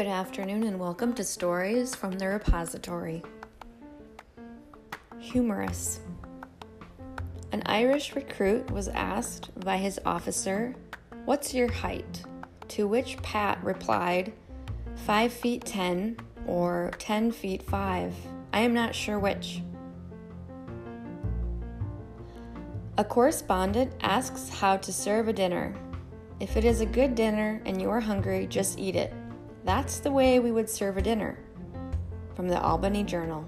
Good afternoon and welcome to Stories from the Repository. Humorous. An Irish recruit was asked by his officer, "What's your height?" To which Pat replied, 5 feet 10 or 10 feet 5. I am not sure which. A correspondent asks how to serve a dinner. If it is a good dinner and you are hungry, just eat it. That's the way we would serve a dinner. From the Albany Journal.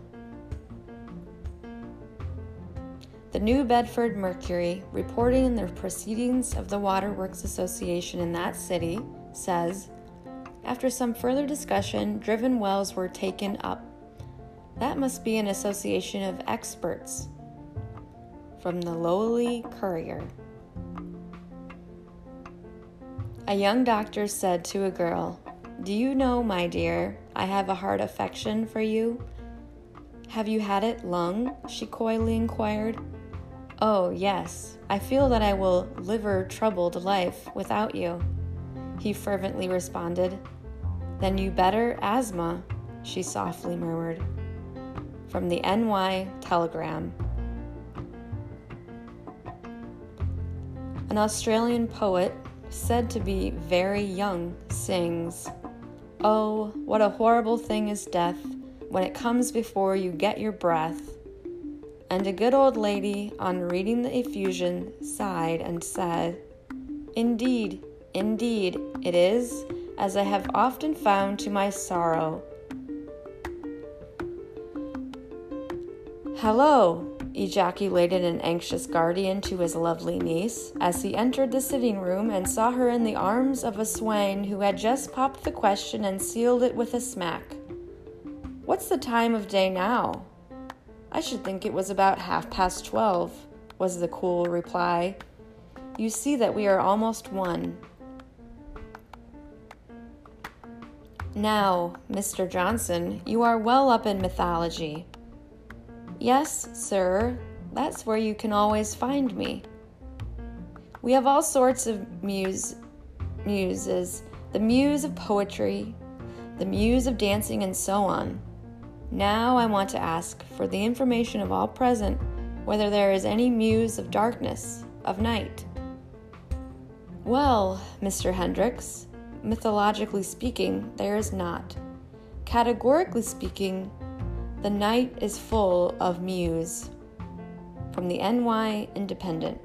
The New Bedford Mercury, reporting the proceedings of the Waterworks Association in that city, says, after some further discussion, driven wells were taken up. That must be an association of experts. From the Lowly Courier. A young doctor said to a girl, "Do you know, my dear, I have a heart affection for you?" "Have you had it long?" she coyly inquired. "Oh, yes, I feel that I will live a troubled life without you," he fervently responded. "Then you better asthma," she softly murmured. From the NY Telegram. An Australian poet, said to be very young, sings, "Oh, what a horrible thing is death, when it comes before you get your breath." And a good old lady, on reading the effusion, sighed and said, "Indeed, indeed, it is, as I have often found to my sorrow." "Hello!" ejaculated an anxious guardian to his lovely niece, as he entered the sitting room and saw her in the arms of a swain who had just popped the question and sealed it with a smack. "What's the time of day now?" "I should think it was about 12:30, was the cool reply. "You see that we are almost one." "Now, Mr. Johnson, you are well up in mythology." "Yes, sir, that's where you can always find me." "We have all sorts of muses, the muse of poetry, the muse of dancing, and so on. Now I want to ask, for the information of all present, whether there is any muse of darkness, of night." "Well, Mr. Hendricks, mythologically speaking, there is not. Categorically speaking, the night is full of muse." From the NY Independent.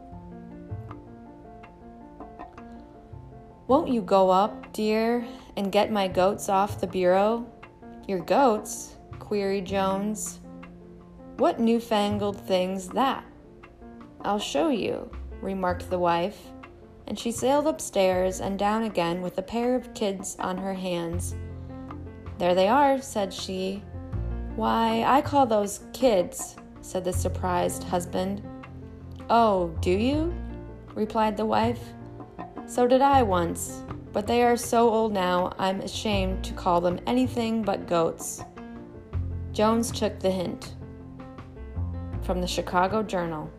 "Won't you go up, dear, and get my goats off the bureau?" "Your goats?" queried Jones. "What newfangled thing's that?" "I'll show you," remarked the wife, and she sailed upstairs and down again with a pair of kids on her hands. "There they are," said she. "Why, I call those kids," said the surprised husband. "Oh, do you?" replied the wife. "So did I once, but they are so old now I'm ashamed to call them anything but goats." Jones took the hint. From the Chicago Journal.